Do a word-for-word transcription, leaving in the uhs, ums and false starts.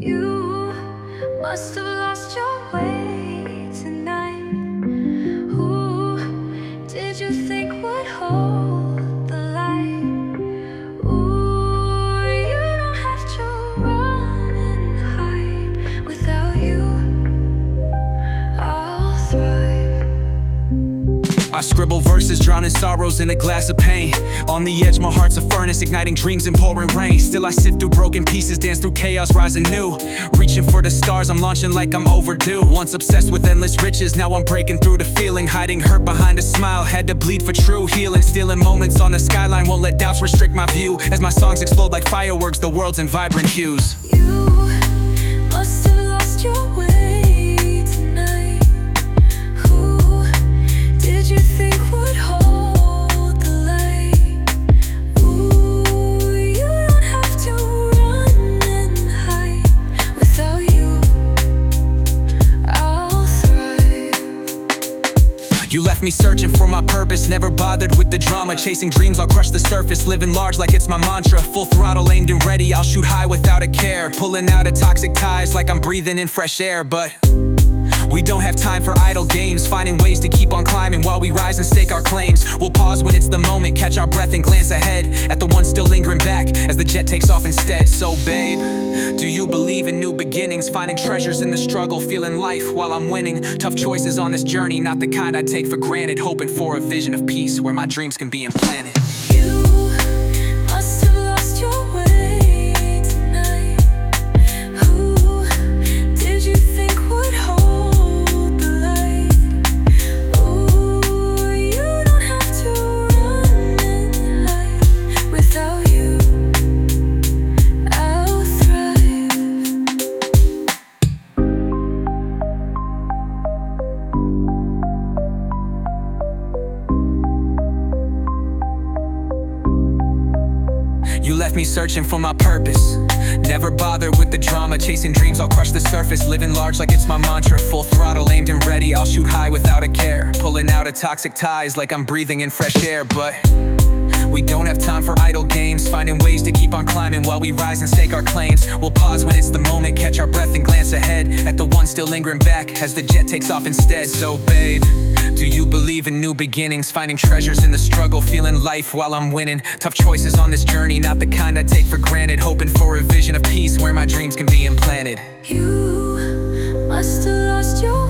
You must have lost your way tonight. Who did you think would hold the light? Ooh, you don't have to run and hide. Without you, I'll thrive. I scribble verses, drowning sorrows in a glass of pain. On the edge, my heart's a furnace, igniting dreams in pouring rain. Still I sift through broken pieces, dance through chaos, rising new. Reaching for the stars, I'm launching like I'm overdue. Once obsessed with endless riches, now I'm breaking through the feeling. Hiding hurt behind a smile, had to bleed for true healing. Stealing moments on the skyline, won't let doubts restrict my view. As my songs explode like fireworks, the world's in vibrant hues. You must have lost your way tonight. Who did you think would hold the light? Ooh, you don't have to run and hide. Without you, I'll thrive. You left me searching for my purpose, never bothered with the drama. Chasing dreams, I'll crush the surface, living large like it's my mantra. Full throttle, aimed and ready, I'll shoot high without a care. Pulling out of toxic ties like I'm breathing in fresh air. But we don't have time for idle games, finding ways to keep on climbing while we rise and stake our claims. We'll pause when it's the moment, catch our breath and glance ahead at the one still lingering back as the jet takes off instead. So babe, do you believe in new beginnings? Finding treasures in the struggle, feeling life while I'm winning. Tough choices on this journey, not the kind I take for granted. Hoping for a vision of peace where my dreams can be implanted. You must have lost your way tonight. Who did you think would hold the light? Ooh, you don't have to run and hide. Without you, I'll thrive. You left me searching for my purpose, never bothered with the drama. Chasing dreams, I'll crush the surface, living large like it's my mantra. Full throttle, aimed and ready, I'll shoot high without a care. Pulling out of toxic ties like I'm breathing in fresh air. But we don't have time for idle games, finding ways to keep on climbing while we rise and stake our claims. We'll pause when it's the moment, catch our breath and glance ahead at the one still lingering back as the jet takes off instead. So babe, do you believe in new beginnings? Finding treasures in the struggle, feeling life while I'm winning. Tough choices on this journey, not the kind I take for granted. Hoping for a vision of peace where my dreams can be implanted. You must have lost your